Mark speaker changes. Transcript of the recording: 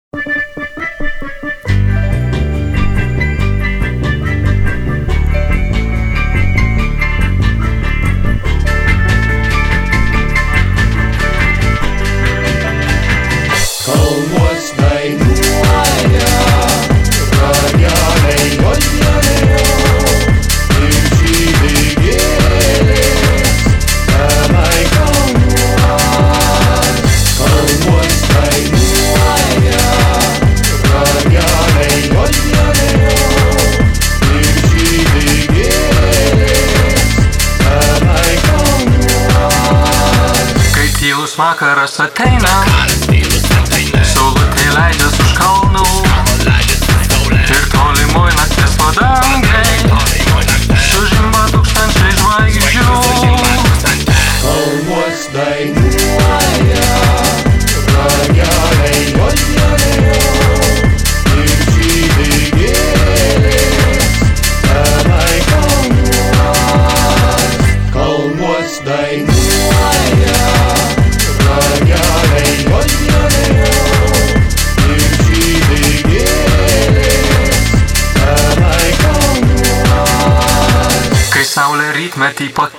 Speaker 1: Vakaras ateina, saulutė leidžias už kalnų ir tolimoj nakties padangai sužimba tūkstančiai žvaigždžių.
Speaker 2: Kalnuos dainuoja rageliai juodžemiai ir žydi gėlės tenai kalnuos. Kalnuos dainuoja rageliai juodžemiai ir žydi gėlės tenai kalnuos.
Speaker 1: Kai saulė rytmetį pakėlė